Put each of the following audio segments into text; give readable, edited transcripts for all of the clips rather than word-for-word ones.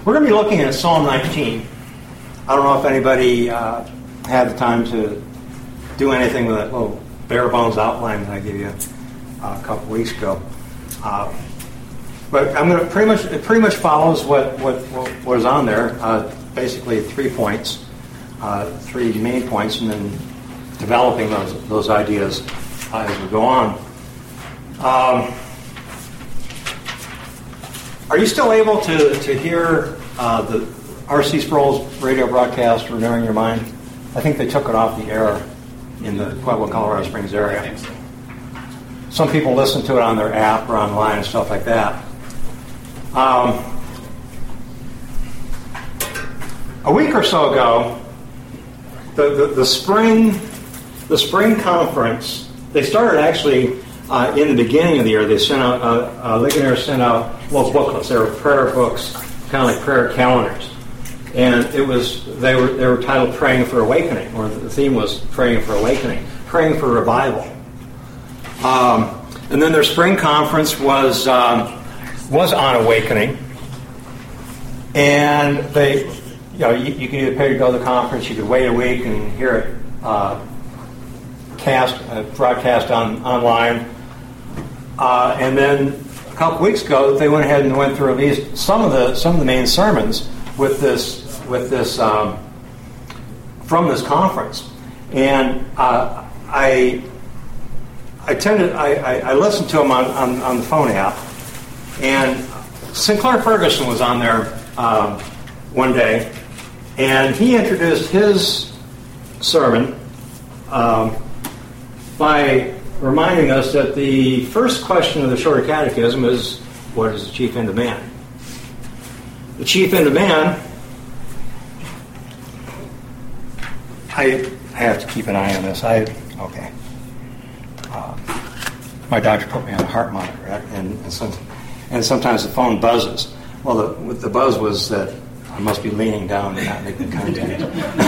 We're going to be looking at Psalm 19. I don't know if anybody had the time to do anything with that little bare bones outline that I gave you a couple weeks ago. But I'm going to it pretty much follows what was on there. Basically 3 points, 3 main points, and then developing those ideas as we go on. Are you still able to hear the R.C. Sproul's radio broadcast Renewing Your Mind? I think they took it off the air in the Pueblo, Colorado Springs area. I think so. Some people listen to it on their app or online and stuff like that. A week or so ago, the spring conference, they started actually in the beginning of the year. They sent out Ligonier sent out little booklets. They were prayer books, kind of like prayer calendars, and they were titled "Praying for Awakening," or the theme was "Praying for Awakening," praying for revival. And then their spring conference was on awakening, and they. You could either pay to go to the conference, you could wait a week and hear it broadcast online. And then a couple weeks ago, they went ahead and went through at least some of the main sermons with this from this conference. And I listened to them on the phone app, and Sinclair Ferguson was on there one day. And he introduced his sermon by reminding us that the first question of the Shorter Catechism is, what is the chief end of man? The chief end of man, I have to keep an eye on this. Okay. My doctor put me on a heart monitor, and sometimes the phone buzzes. Well, the buzz was that I must be leaning down and not making contact.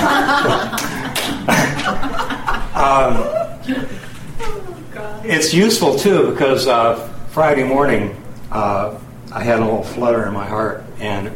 It's useful too because Friday morning I had a little flutter in my heart, and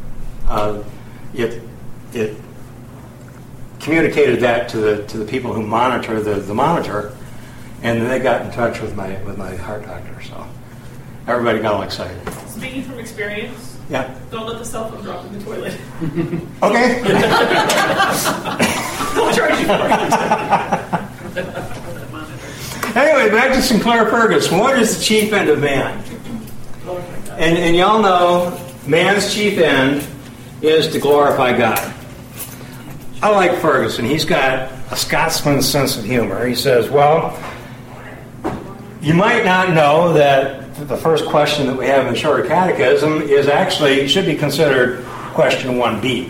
it communicated that to the people who monitor the monitor, and then they got in touch with my heart doctor. So everybody got all excited. Speaking from experience. Yeah. Don't let the cell phone drop in the toilet. Okay. They'll charge you for it. Anyway, back to Sinclair Ferguson. What is the chief end of man? And y'all know man's chief end is to glorify God. I like Ferguson. He's got a Scotsman's sense of humor. He says, well, you might not know that the first question that we have in the Shorter Catechism should be considered question 1b.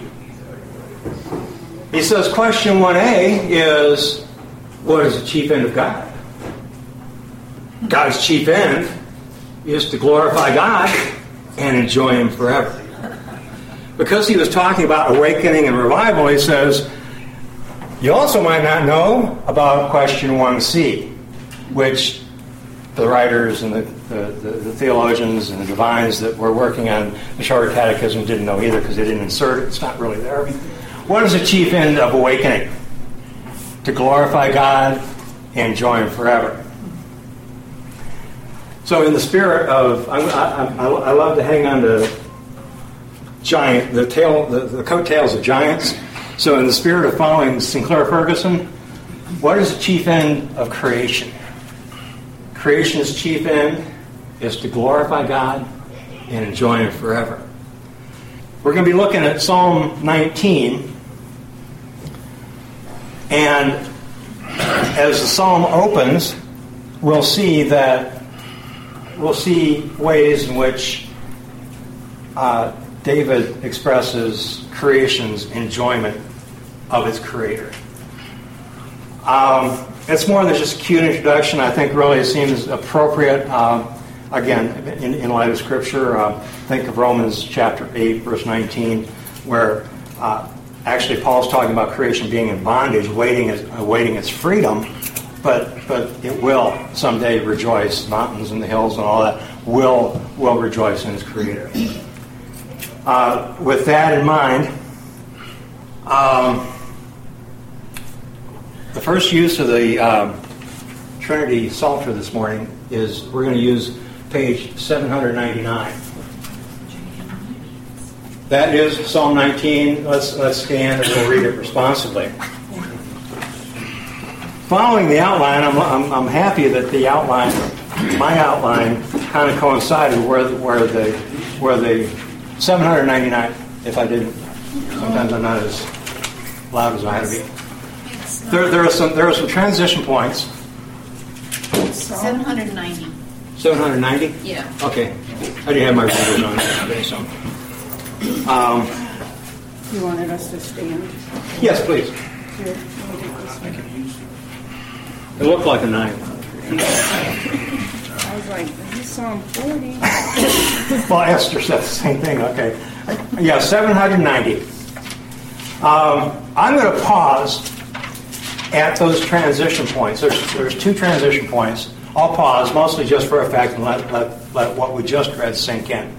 He says question 1a is, what is the chief end of God? God's chief end is to glorify God and enjoy Him forever. Because he was talking about awakening and revival, he says, you also might not know about question 1c, which the writers and the theologians and the divines that were working on the Shorter Catechism didn't know either because they didn't insert it. It's not really there. What is the chief end of awakening? To glorify God and enjoy Him forever. So in the spirit of, I love to hang on to the coattails of giants. So in the spirit of following Sinclair Ferguson, what is the chief end of creation? Creation's chief end is to glorify God and enjoy Him forever. We're going to be looking at Psalm 19. And as the psalm opens, we'll see ways in which David expresses creation's enjoyment of its Creator. It's more than just a cute introduction. I think really it seems appropriate, again, in light of Scripture. Think of Romans chapter 8, verse 19, where actually Paul's talking about creation being in bondage, awaiting its freedom, but it will someday rejoice. Mountains and the hills and all that will rejoice in its Creator. with that in mind, the first use of the Trinity Psalter this morning is we're going to use page 799. That is Psalm 19. Let's stand and we'll read it responsibly. Following the outline, I'm happy that the outline, my outline, kind of coincided where the 799. If I didn't, sometimes I'm not as loud as I had to be. There are some transition points. 790. 790? Yeah. Okay. I didn't have my readers on today, so. You wanted us to stand? Yes, please. Here, let me get this one. It looked like a 9. I was like, this is Psalm 40. Well, Esther said the same thing. Okay. Yeah, 790. I'm going to pause at those transition points. There's 2 transition points. I'll pause, mostly just for effect, and let what we just read sink in.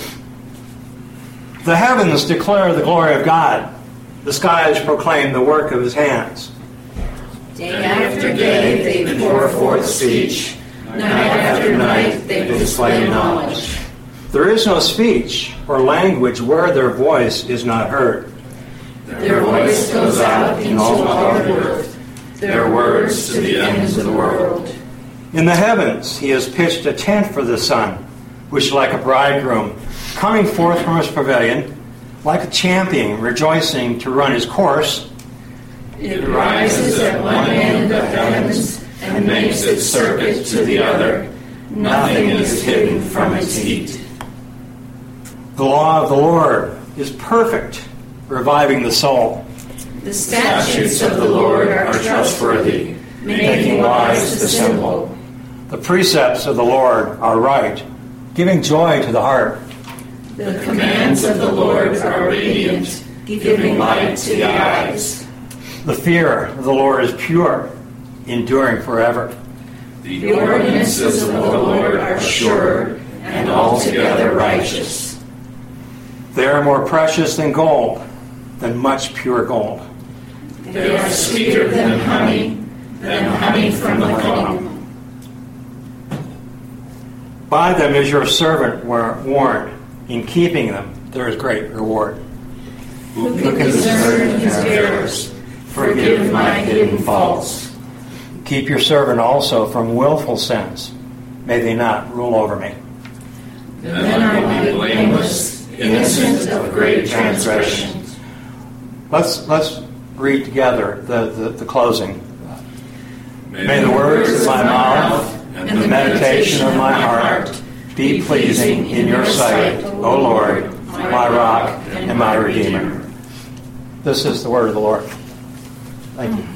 The heavens declare the glory of God. The skies proclaim the work of his hands. Day after day they pour forth speech. Night after night they display knowledge. There is no speech or language where their voice is not heard. Their voice goes out into all the earth. Their words to the ends of the world. In the heavens he has pitched a tent for the sun, which like a bridegroom, coming forth from his pavilion, like a champion rejoicing to run his course. It rises at one end of the heavens and makes its circuit to the other. Nothing is hidden from its heat. The law of the Lord is perfect, reviving the soul. The statutes of the Lord are trustworthy, making wise the simple. The precepts of the Lord are right, giving joy to the heart. The commands of the Lord are radiant, giving light to the eyes. The fear of the Lord is pure, enduring forever. The ordinances of the Lord are sure and altogether righteous. They are more precious than gold, than much pure gold. They are sweeter than honey from the comb. By them is your servant warned. In keeping them, there is great reward. Who can discern his errors? Forgive my hidden faults. Keep your servant also from willful sins. May they not rule over me. Then I will be blameless, innocent of great transgressions. Let's read together the closing. May the words of my mouth and the meditation of my heart be pleasing in your sight, O Lord, my rock and my redeemer. This is the word of the Lord. Thank you.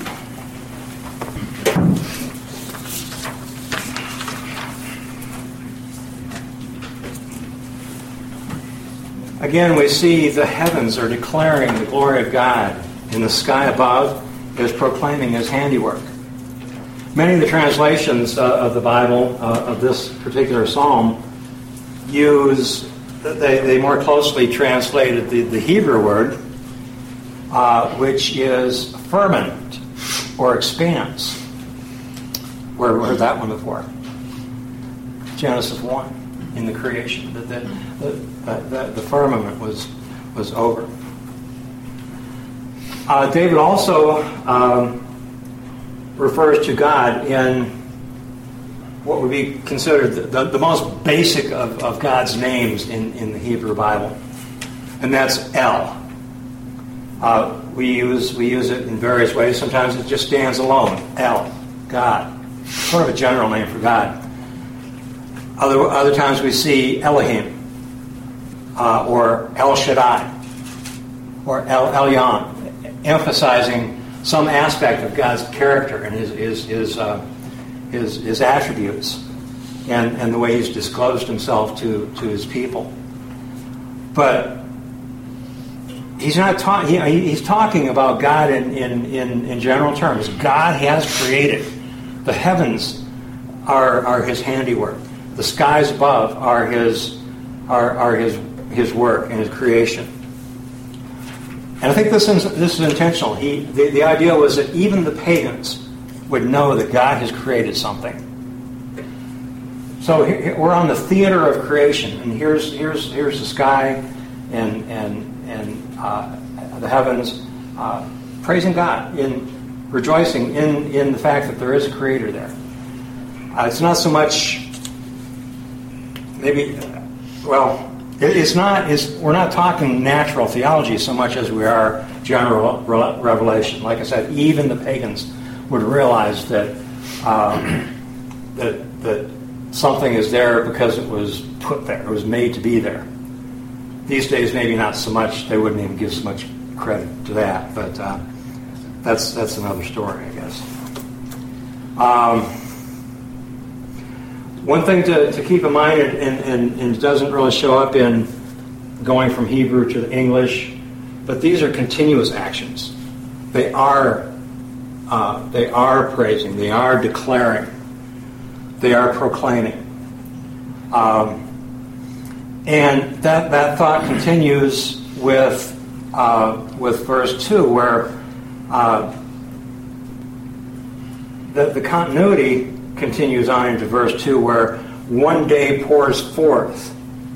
Again, we see the heavens are declaring the glory of God, and the sky above is proclaiming his handiwork. Many of the translations of the Bible, of this particular psalm, they more closely translated the Hebrew word, which is firmament or expanse. Where heard that one before? Genesis 1, in the creation, that the firmament was over. David also refers to God in what would be considered the most basic of God's names in the Hebrew Bible, and that's El. We use it in various ways. Sometimes it just stands alone. El, God, sort of a general name for God. Other times we see Elohim, or El Shaddai, or El Elyon, emphasizing some aspect of God's character and his attributes, and the way He's disclosed Himself to His people. But He's not talking. He's talking about God in general terms. God has created. The heavens are His handiwork. The skies above are His His work and His creation. And I think this is intentional. The idea was that even the pagans would know that God has created something. So we're on the theater of creation, and here's the sky and the heavens, praising God, rejoicing in the fact that there is a Creator there. It's not so much we're not talking natural theology so much as we are general revelation. Like I said, even the pagans would realize that that something is there because it was put there. It was made to be there. These days, maybe not so much. They wouldn't even give so much credit to that. But that's another story, I guess. One thing to keep in mind, and it doesn't really show up in going from Hebrew to English, but these are continuous actions. They are praising. They are declaring. They are proclaiming. And that thought continues with verse 2, where the continuity continues on into verse 2, where one day pours forth.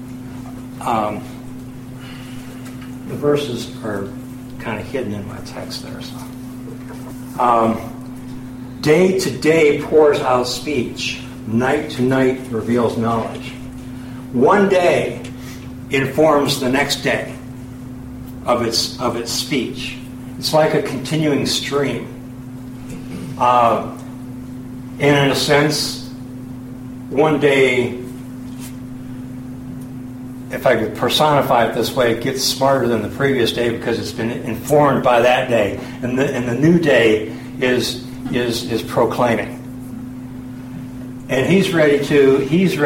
The verses are kind of hidden in my text there. So, day to day pours out speech. Night to night reveals knowledge. One day informs the next day of its speech. It's like a continuing stream. And in a sense, one day, if I could personify it this way, it gets smarter than the previous day because it's been informed by that day, and the new day is proclaiming. And he's ready to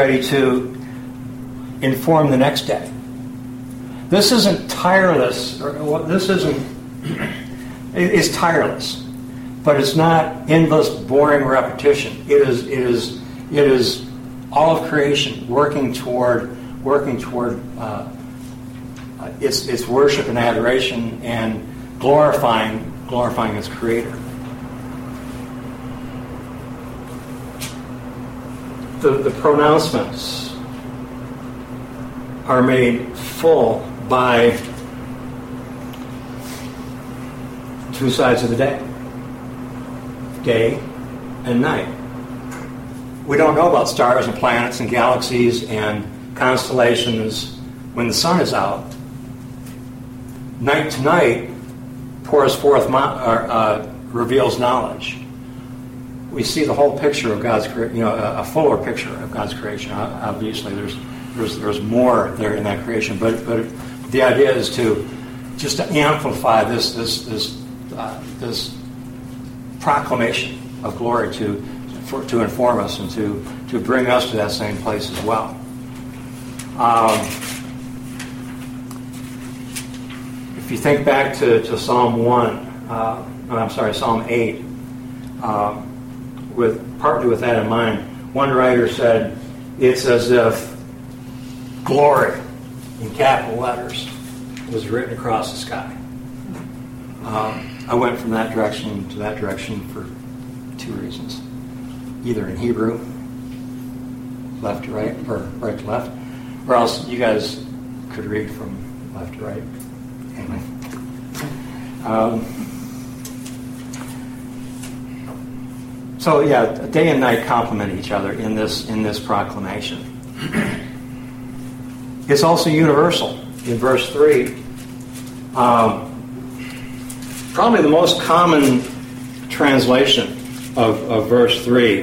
inform the next day. This isn't tireless. It's tireless. But it's not endless, boring repetition. It is all of creation working toward its worship and adoration and glorifying its Creator. The pronouncements are made full by two sides of the day. Day and night. We don't know about stars and planets and galaxies and constellations when the sun is out. Night to night pours forth, reveals knowledge. We see the whole picture of God's, a fuller picture of God's creation. Obviously, there's more there in that creation, but the idea is to amplify this proclamation of glory to inform us and to bring us to that same place as well. If you think back to Psalm 8, partly with that in mind, one writer said, it's as if glory in capital letters was written across the sky. I went from that direction to that direction for two reasons. Either in Hebrew, left to right, or right to left, or else you guys could read from left to right. Anyway. Day and night complement each other in this proclamation. It's also universal. In verse 3, probably the most common translation of verse 3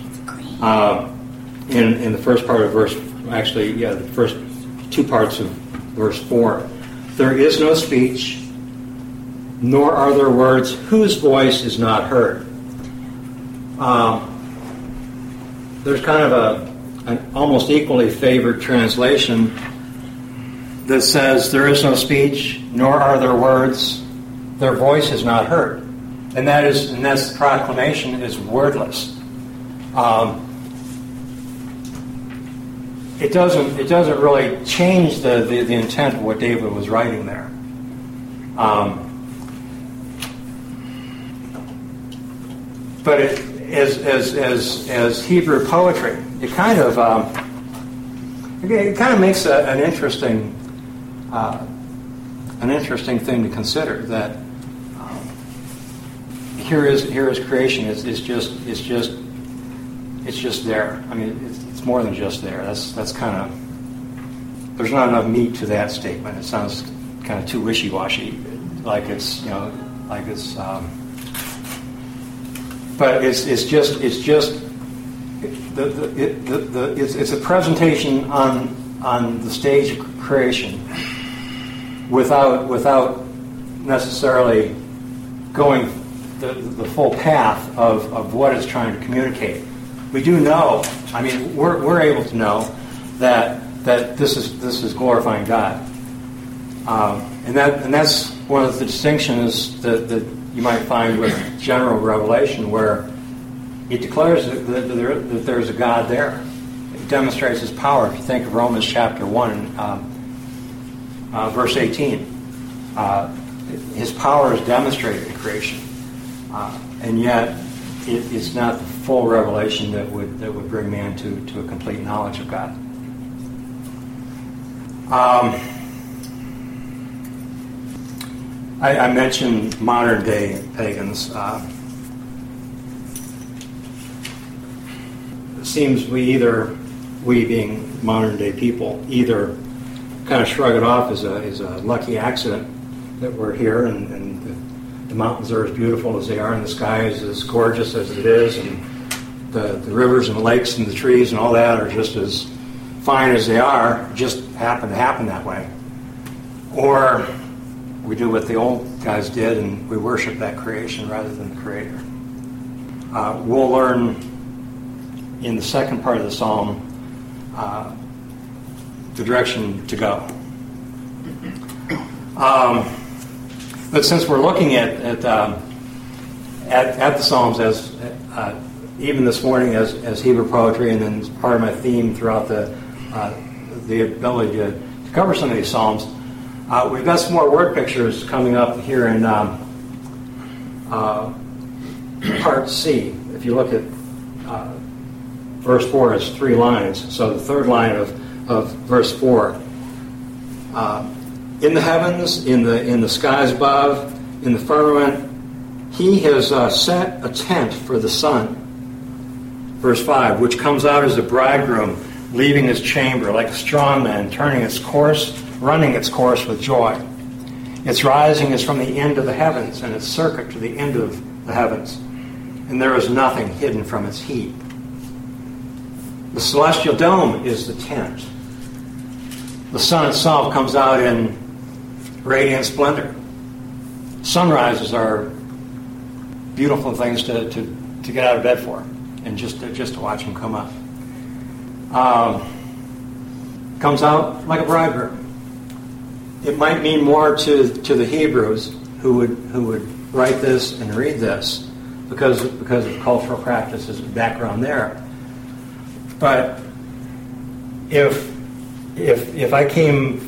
in the first part of verse, the first two parts of verse 4. There is no speech, nor are there words whose voice is not heard. There's kind of an almost equally favored translation that says there is no speech, nor are there words, their voice is not heard. And that's the proclamation is wordless. it doesn't really change the intent of what David was writing there. But as Hebrew poetry, it kind of makes an interesting thing to consider. That here is creation. It's just there. I mean, it's more than just there. That's kind of, there's not enough meat to that statement. It sounds kind of too wishy-washy, but it's a presentation on the stage of creation without necessarily going the full path of what it's trying to communicate. We do know. I mean, we're able to know that this is glorifying God, and that's one of the distinctions that you might find with general revelation, where it declares that there's a God there. It demonstrates His power. If you think of Romans chapter 1, verse 18, His power is demonstrated in creation, and yet it's not the full revelation that would bring man to a complete knowledge of God. I mentioned modern day pagans. It seems we being modern day people, either kind of shrug it off as a lucky accident that we're here, and the mountains are as beautiful as they are, and the sky is as gorgeous as it is, and the rivers and the lakes and the trees and all that are just as fine as they are, just happen to happen that way. Or we do what the old guys did, and we worship that creation rather than the Creator. We'll learn in the second part of the psalm the direction to go. But since we're looking at the Psalms as even this morning as Hebrew poetry, and then part of my theme throughout the ability to cover some of these Psalms, we've got some more word pictures coming up here in part C. If you look at verse 4, it's 3 lines. So the third line of verse 4. In the heavens, in the skies above, in the firmament, He has set a tent for the sun. Verse 5, which comes out as a bridegroom, leaving his chamber like a strong man, running its course with joy. Its rising is from the end of the heavens, and its circuit to the end of the heavens, and there is nothing hidden from its heat. The celestial dome is the tent. The sun itself comes out in radiant splendor. Sunrises are beautiful things to get out of bed for, and just to watch them come up. Comes out like a bridegroom. It might mean more to the Hebrews who would write this and read this because of cultural practices and background there. But if I came,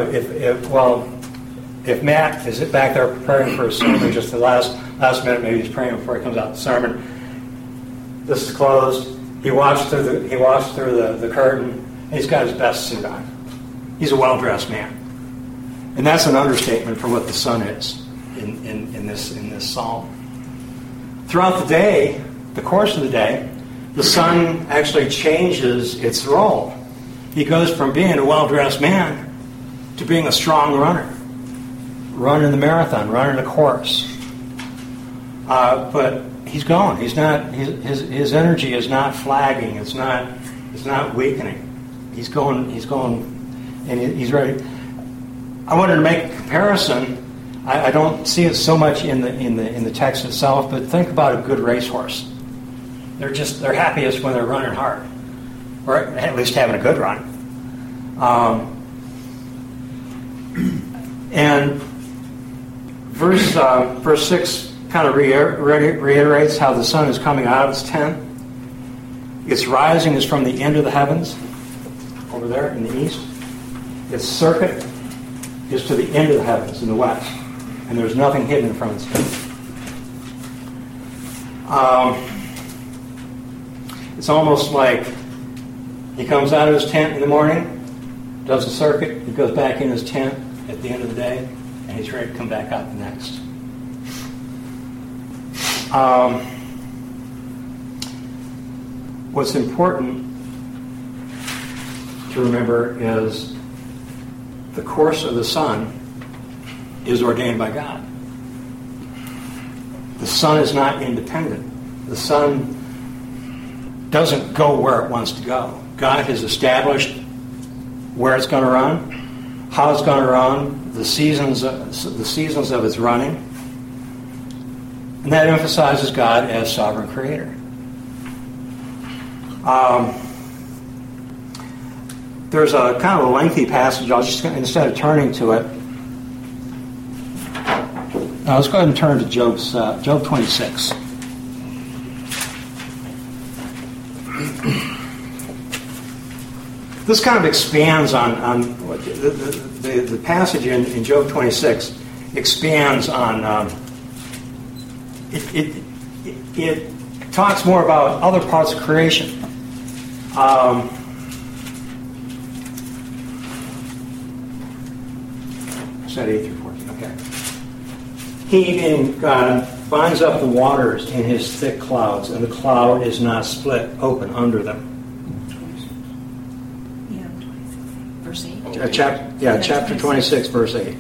if Matt is back there preparing for a sermon, just the last minute, maybe he's praying before he comes out the sermon. This is closed. He walks through the curtain. And he's got his best suit on. He's a well-dressed man, and that's an understatement for what the sun is in this psalm. Throughout the day, the course of the day, the sun actually changes its role. He goes from being a well-dressed man to being a strong runner, running the marathon, running the course. But he's going. He's not. His energy is not flagging. It's not weakening. He's going, and he's ready. I wanted to make a comparison. I don't see it so much in the text itself, but think about a good racehorse. They're happiest when they're running hard, or at least having a good run. And verse 6 kind of reiterates how the sun is coming out of its tent. Its rising is from the end of the heavens. over there in the east. Its circuit is to the end of the heavens in the west, and there's nothing hidden from its head. It's almost like he comes out of his tent in the morning, does a circuit, he goes back in his tent at the end of the day, and he's ready to come back out the next. What's important to remember is the course of the sun is ordained by God. The sun is not independent. The sun doesn't go where it wants to go. God has established where it's going to run, how it's going to run, the seasons of its running, and that emphasizes God as sovereign creator. There's a kind of a lengthy passage. I'll just, instead of turning to it, let's go ahead and turn to Job 26. This kind of expands on the passage in Job 26 expands on it talks more about other parts of creation. Said 8 through 14. Okay. He, being God, binds up the waters in his thick clouds, and the cloud is not split open under them. Verse 8. Chapter 26, verse 8.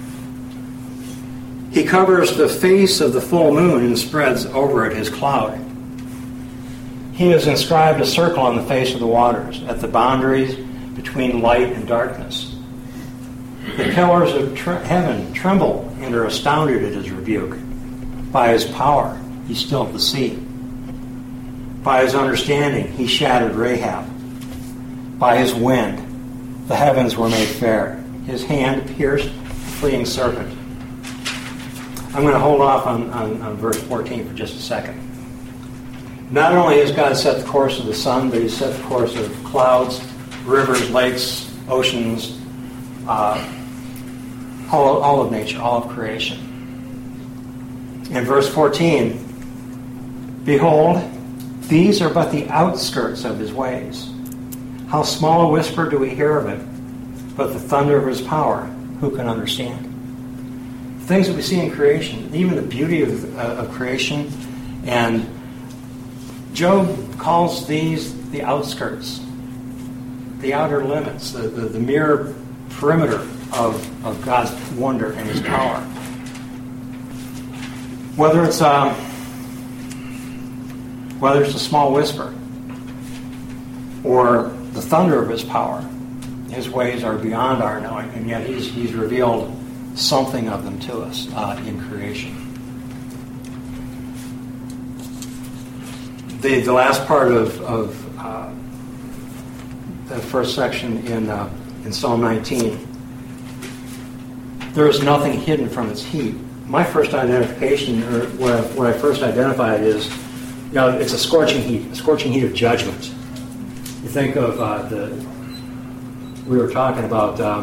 He covers the face of the full moon and spreads over it his cloud. He has inscribed a circle on the face of the waters, at the boundaries between light and darkness. The pillars of heaven tremble and are astounded at his rebuke. By his power, he stilled the sea. By his understanding, he shattered Rahab. By his wind, the heavens were made fair. His hand pierced the fleeing serpent. I'm going to hold off on verse 14 for just a second. Not only has God set the course of the sun, but he's set the course of clouds, rivers, lakes, oceans, all of nature, all of creation. In verse 14, behold, these are but the outskirts of his ways. How small a whisper do we hear of it, but the thunder of his power, who can understand? The things that we see in creation, even the beauty of creation, and Job calls these the outskirts, the outer limits, the mere perimeter of God's wonder and his power. Whether it's a small whisper or the thunder of his power, his ways are beyond our knowing, and yet he's revealed something of them to us in creation. The last part of that first section in Psalm 19, there is nothing hidden from its heat. My first identification, or what I first identified is, it's a scorching heat of judgment. You think of we were talking about, I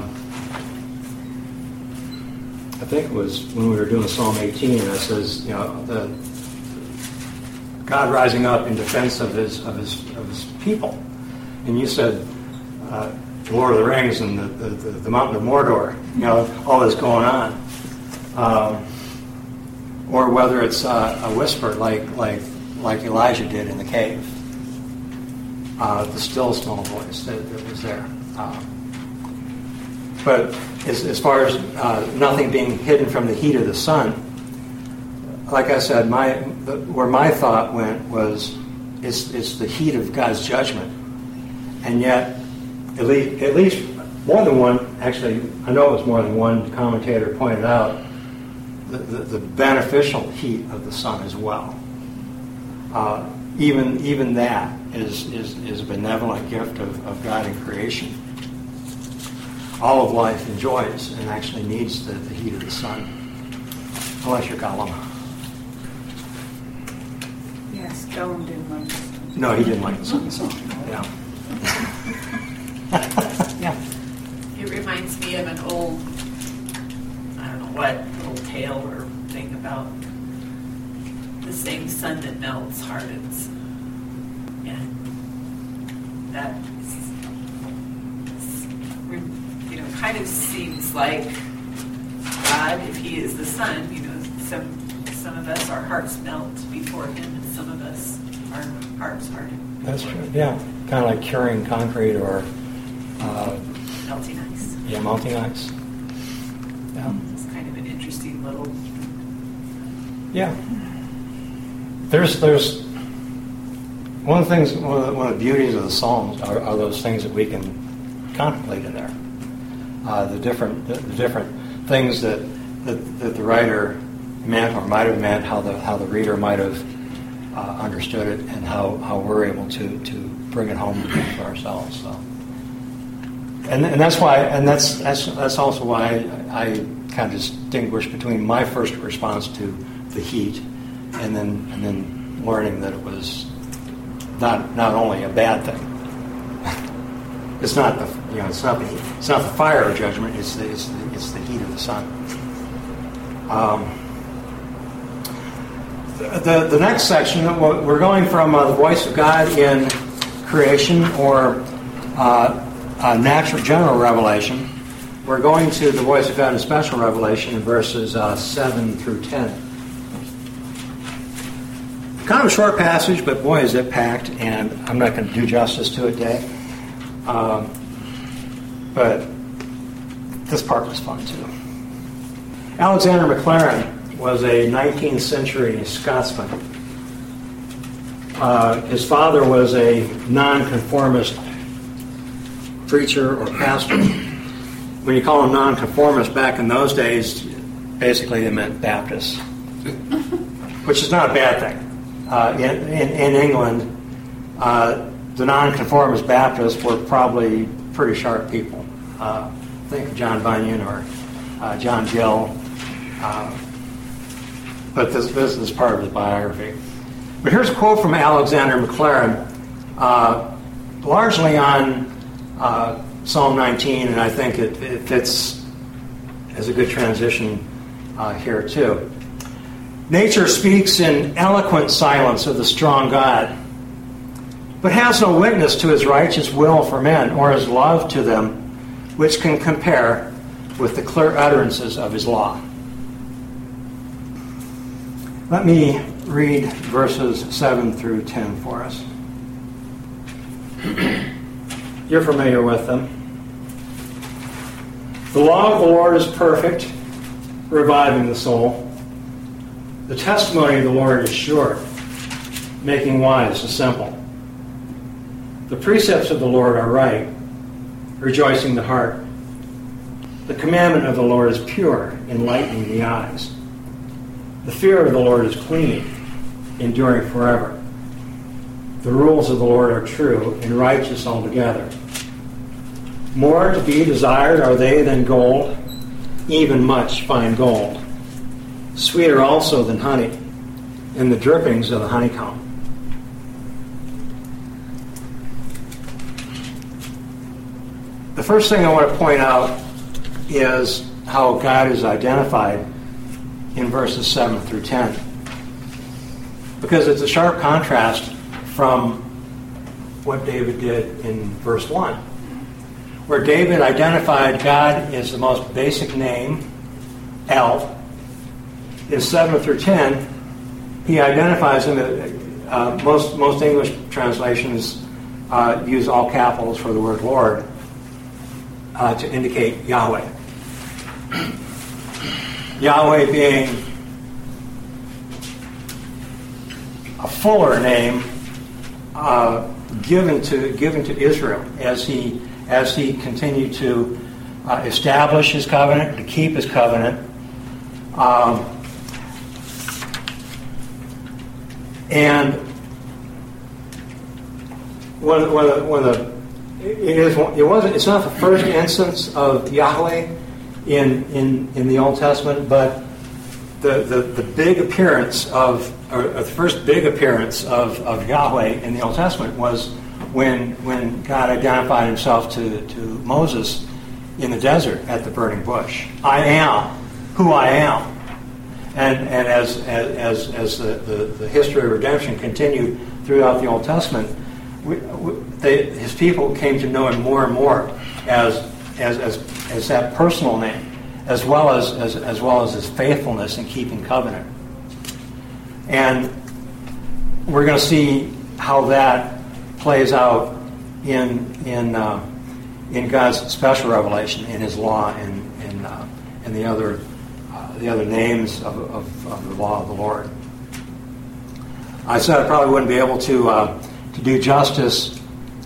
think it was when we were doing Psalm 18, and it says, the God rising up in defense of his people, and you said Lord of the Rings and the Mountain of Mordor, all this going on, or whether it's a whisper like Elijah did in the cave, the still small voice that was there. But as far as nothing being hidden from the heat of the sun, like I said, where my thought went was it's the heat of God's judgment, and yet at least more than one. Actually, I know it was more than one commentator pointed out the beneficial heat of the sun as well. Even that is a benevolent gift of God in creation. All of life enjoys and actually needs the heat of the sun, unless you're Gollum. Yes, Gollum didn't like the sun. No, he didn't like the sun. So, yeah. Yeah. It reminds me of an old, I don't know what, little tale or thing about the same sun that melts hardens. And that, kind of seems like God, if He is the sun, some of us, our hearts melt before Him, and some of us, our hearts harden. That's true. Yeah, kind of like curing concrete or melting ice. Yeah, melting ice. Yeah, it's kind of an interesting little. Yeah, there's one of the things. One of the beauties of the Psalms are those things that we can contemplate in there. The different things that the writer meant or might have meant, how the reader might have understood it, and how we're able to bring it home for ourselves. So, and that's why, and that's also why I kind of distinguish between my first response to the heat, and then learning that it was not only a bad thing. It's not the fire of judgment. It's the heat of the sun. The next section, we're going from the voice of God in creation or natural general revelation. We're going to the voice of God in special revelation in verses 7 through 10. Kind of a short passage, but boy, is it packed, and I'm not going to do justice to it today. But this part was fun too. Alexander Maclaren was a 19th century Scotsman. His father was a nonconformist preacher or pastor. When you call them nonconformist back in those days, basically they meant Baptists, which is not a bad thing. In England, the nonconformist Baptists were probably pretty sharp people. Think of John Bunyan or John Gill. But this is part of his biography. But here's a quote from Alexander Maclaren, largely on Psalm 19, and I think it fits as a good transition here too. Nature speaks in eloquent silence of the strong God, but has no witness to His righteous will for men or His love to them, which can compare with the clear utterances of His law. Let me read verses 7 through 10 for us. You're familiar with them. The law of the Lord is perfect, reviving the soul. The testimony of the Lord is sure, making wise the simple. The precepts of the Lord are right, rejoicing the heart. The commandment of the Lord is pure, enlightening the eyes. The fear of the Lord is clean, enduring forever. The rules of the Lord are true and righteous altogether. More to be desired are they than gold, even much fine gold. Sweeter also than honey, and the drippings of the honeycomb. The first thing I want to point out is how God is identified in verses 7 through 10. Because it's a sharp contrast from what David did in verse 1, where David identified God as the most basic name, El. In 7 through 10, he identifies him. Most English translations use all capitals for the word Lord to indicate Yahweh. Yahweh being a fuller name given to Israel as he continued to establish his covenant, to keep his covenant. And it's not the first instance of Yahweh in the Old Testament, but the big appearance of, or the first big appearance of Yahweh in the Old Testament was when God identified himself to Moses in the desert at the burning bush. I am who I am. And as the history of redemption continued throughout the Old Testament, his people came to know him more and more as that personal name, as well as his faithfulness in keeping covenant. And we're going to see how that plays out in God's special revelation, in His law, and the other names of the law of the Lord. I said I probably wouldn't be able to do justice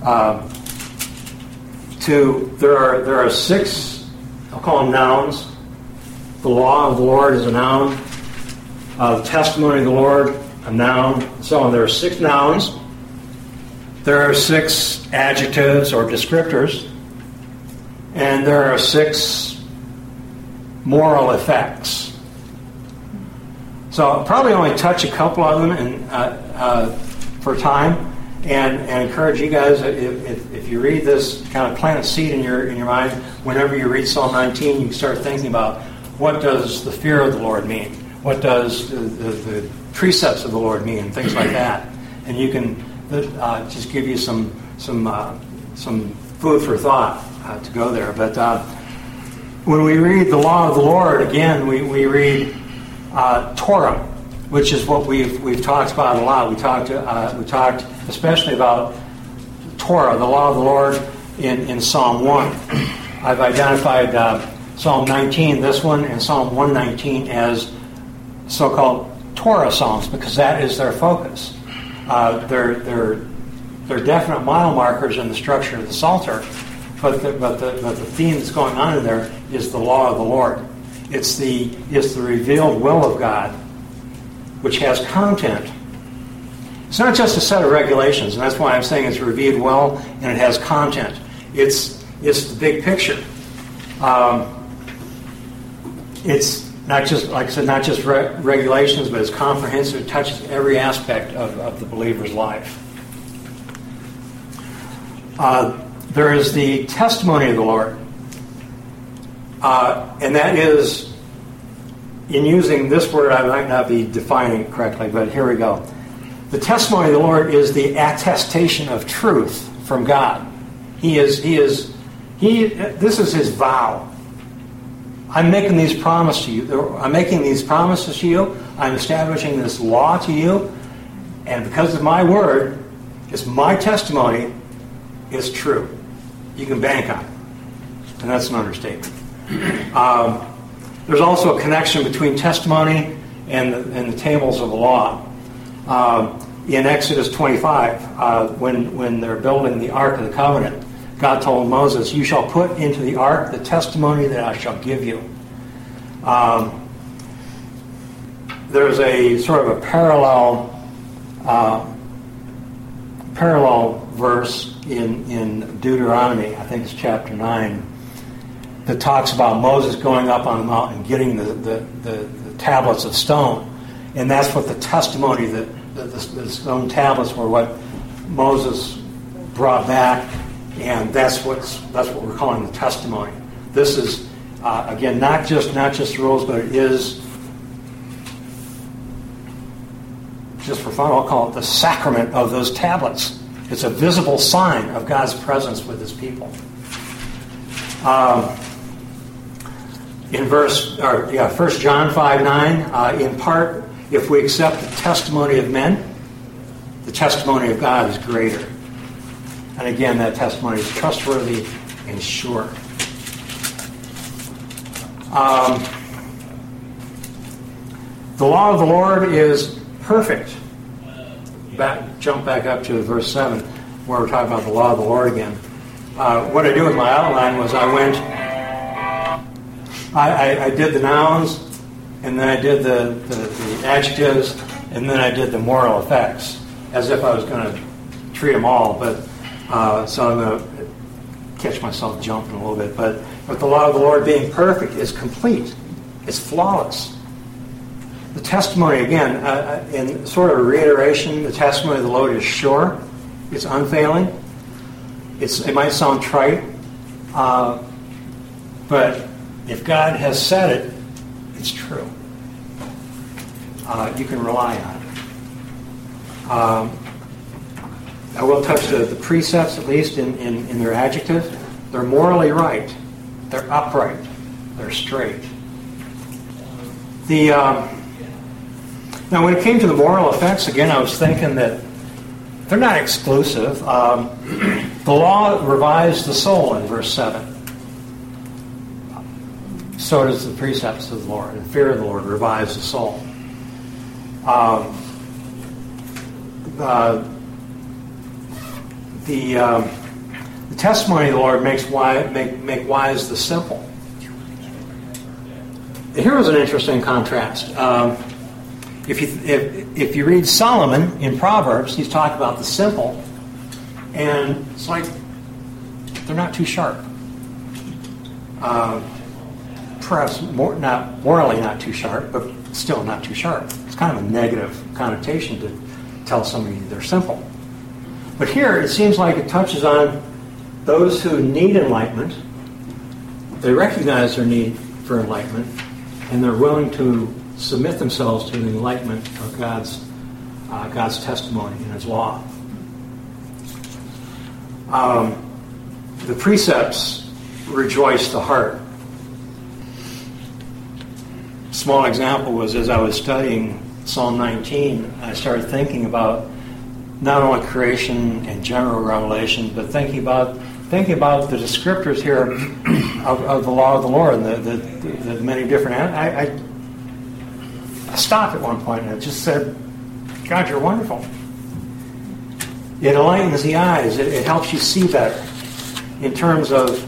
to. There are 6, I'll call them nouns. The law of the Lord is a noun. The testimony of the Lord, a noun, and so on. There are 6 nouns. There are 6 adjectives or descriptors. And there are 6 moral effects. So I'll probably only touch a couple of them for time, and encourage you guys, if you read this, kind of plant a seed in your mind. Whenever you read Psalm 19, you can start thinking about, what does the fear of the Lord mean? What does the precepts of the Lord mean? And things like that. And you can just give you some food for thought to go there. But when we read the law of the Lord, again, we read Torah, which is what we've talked about a lot. We talked especially about Torah, the law of the Lord, in Psalm 1. I've identified Psalm 19, this one, and Psalm 119 as so-called Torah psalms, because that is their focus. They're definite mile markers in the structure of the Psalter, but the theme that's going on in there is the law of the Lord. It's the revealed will of God, which has content. It's not just a set of regulations, and that's why I'm saying it's revealed will and it has content. It's the big picture. It's not just, like I said, not just regulations, but it's comprehensive. It touches every aspect of the believer's life. There is the testimony of the Lord. And that is, in using this word, I might not be defining it correctly, but here we go. The testimony of the Lord is the attestation of truth from God. This is His vow. I'm making these promises to you. I'm making these promises to you. I'm establishing this law to you. And because of my word, it's my testimony, it's true. You can bank on it. And that's an understatement. There's also a connection between testimony and the tables of the law. In Exodus 25, when they're building the Ark of the Covenant, God told Moses, "You shall put into the ark the testimony that I shall give you." There's a sort of a parallel verse in Deuteronomy, I think it's chapter 9, that talks about Moses going up on the mountain and getting the tablets of stone. And that's what the testimony, the stone tablets were what Moses brought back. And that's what we're calling the testimony. This is again not just rules, but it is, just for fun, I'll call it the sacrament of those tablets. It's a visible sign of God's presence with His people. In 1 John 5:9, in part, if we accept the testimony of men, the testimony of God is greater. And again, that testimony is trustworthy and sure. The law of the Lord is perfect. Jump back up to verse 7, where we're talking about the law of the Lord again. What I do with my outline was I did the nouns, and then I did the adjectives, and then I did the moral effects, as if I was going to treat them all, but so I'm going to catch myself jumping a little bit. But the law of the Lord being perfect is complete. It's flawless. The testimony, again, in sort of a reiteration, the testimony of the Lord is sure. It's unfailing. It might sound trite, but if God has said it, it's true. You can rely on it. I will touch the precepts, at least in their adjective. They're morally right. They're upright. They're straight. Now, when it came to the moral effects, again, I was thinking that they're not exclusive. The law revives the soul in verse 7. So does the precepts of the Lord. And fear of the Lord revives the soul. The testimony of the Lord make wise the simple. Here was an interesting contrast. If you read Solomon in Proverbs, he's talking about the simple, and it's like they're not too sharp. Perhaps not morally not too sharp, but still not too sharp. It's kind of a negative connotation to tell somebody they're simple. But here, it seems like it touches on those who need enlightenment. They recognize their need for enlightenment, and they're willing to submit themselves to the enlightenment of God's testimony and His law. The precepts rejoice the heart. Small example was, as I was studying Psalm 19, I started thinking about not only creation and general revelation, but thinking about the descriptors here of the law of the Lord and the many different. I stopped at one point and I just said, "God, you're wonderful." It enlightens the eyes. It helps you see better in terms of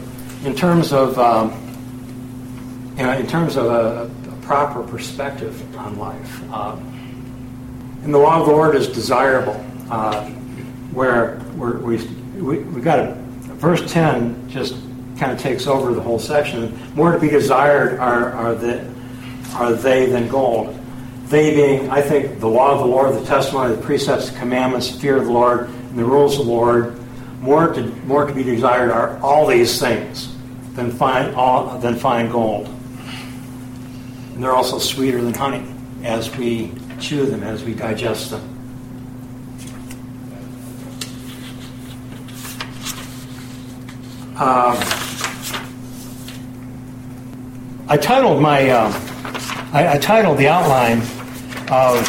a proper perspective on life. And the law of the Lord is desirable. Where we got a verse 10 just kind of takes over the whole section. More to be desired are they than gold. They being, I think, the law of the Lord, the testimony, the precepts, the commandments, the fear of the Lord, and the rules of the Lord. More to be desired are all these things than fine gold. And they're also sweeter than honey as we chew them, as we digest them. I titled the outline of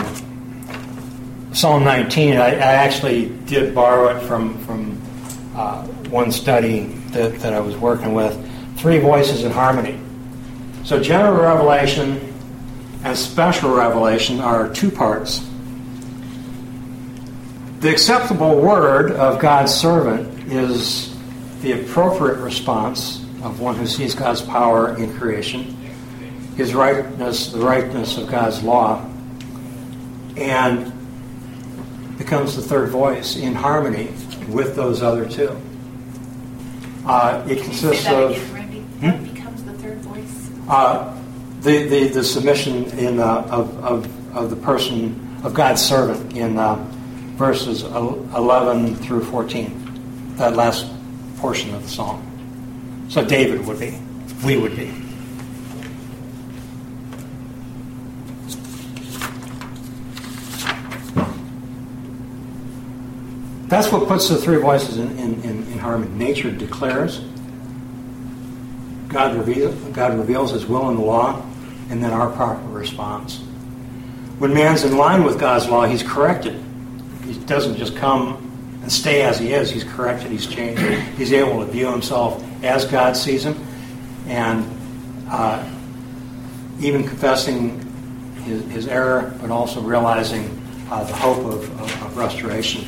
Psalm 19. I actually did borrow it from one study that I was working with. 3 voices in harmony. So general revelation and special revelation are 2 parts. The acceptable word of God's servant is the appropriate response of one who sees God's power in creation, His rightness, the rightness of God's law, and becomes the third voice in harmony with those other 2. It consists of What becomes the third voice? the submission of the person of God's servant in verses 11 through 14. That last portion of the psalm. So David would be. We would be. That's what puts the 3 voices in harmony. Nature declares. God reveals His will in the law, and then our proper response. When man's in line with God's law, he's corrected. He doesn't just come and stay as he is. He's corrected. He's changed. He's able to view himself as God sees him, and even confessing his error, but also realizing the hope of restoration.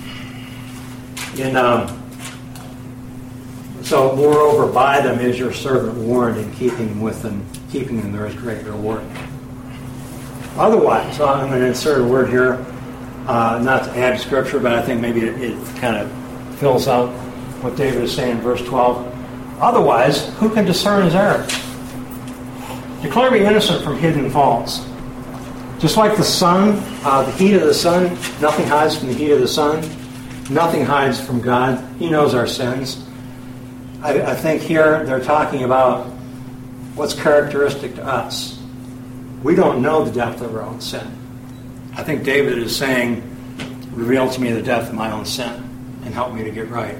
So, moreover, by them is your servant warned, in keeping them there is great reward. Otherwise, I'm going to insert a word here, not to add scripture, but I think maybe it kind of fills out what David is saying in verse 12. Otherwise, who can discern his errors? Declare me innocent from hidden faults. Just like the sun, the heat of the sun, nothing hides from the heat of the sun. Nothing hides from God. He knows our sins. I think here they're talking about what's characteristic to us. We don't know the depth of our own sin. I think David is saying, reveal to me the depth of my own sin and help me to get right.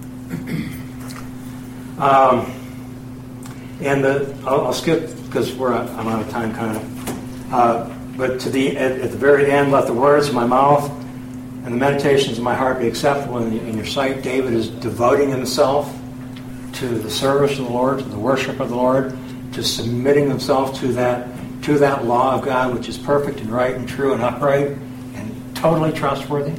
I'll skip because I'm out of time kind of. But at the very end, let the words of my mouth and the meditations of my heart be acceptable in your sight. David is devoting himself to the service of the Lord, to the worship of the Lord, to submitting himself to that law of God, which is perfect and right and true and upright and totally trustworthy.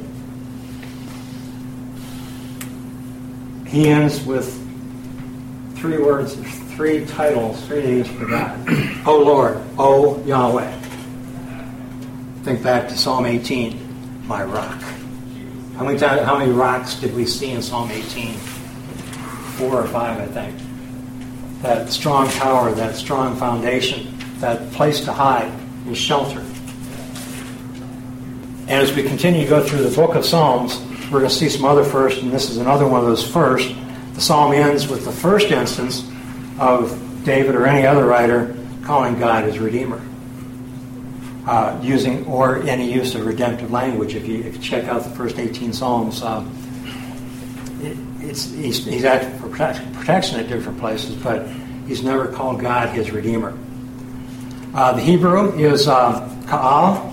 He ends with 3 words, 3 titles, 3 names for God. O Lord, O Yahweh. Think back to Psalm 18, my rock. How many rocks did we see in Psalm 18? 4 or 5, I think. That strong tower, that strong foundation, that place to hide and shelter. And as we continue to go through the book of Psalms, we're going to see some other firsts, and this is another one of those firsts. The psalm ends with the first instance of David or any other writer calling God his Redeemer. Using or any use of redemptive language. If you check out the first 18 Psalms, he's asked for protection at different places, but he's never called God his Redeemer. The Hebrew is Ka'al.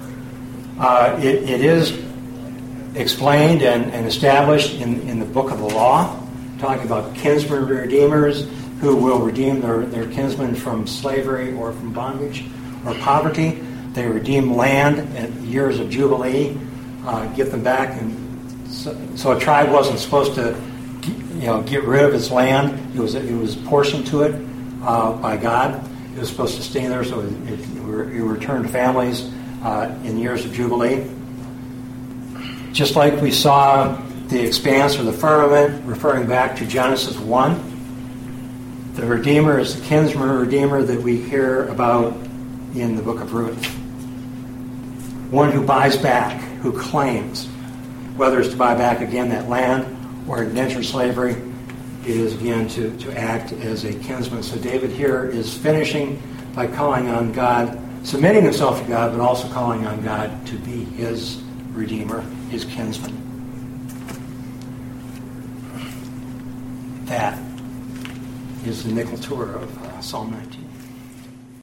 It is explained and established in the book of the law, talking about kinsmen redeemers who will redeem their kinsmen from slavery or from bondage or poverty. They redeem land at years of Jubilee, get them back. And so a tribe wasn't supposed to get rid of its land. It was portioned to it by God. It was supposed to stay there, so it returned to families in years of Jubilee. Just like we saw the expanse or the firmament, referring back to Genesis 1, the Redeemer is the kinsman Redeemer that we hear about in the book of Ruth. One who buys back, who claims, whether it's to buy back again that land or indentured slavery, it is again to act as a kinsman. So David here is finishing by calling on God, submitting himself to God, but also calling on God to be his Redeemer, his kinsman. That is the nickel tour of Psalm 19.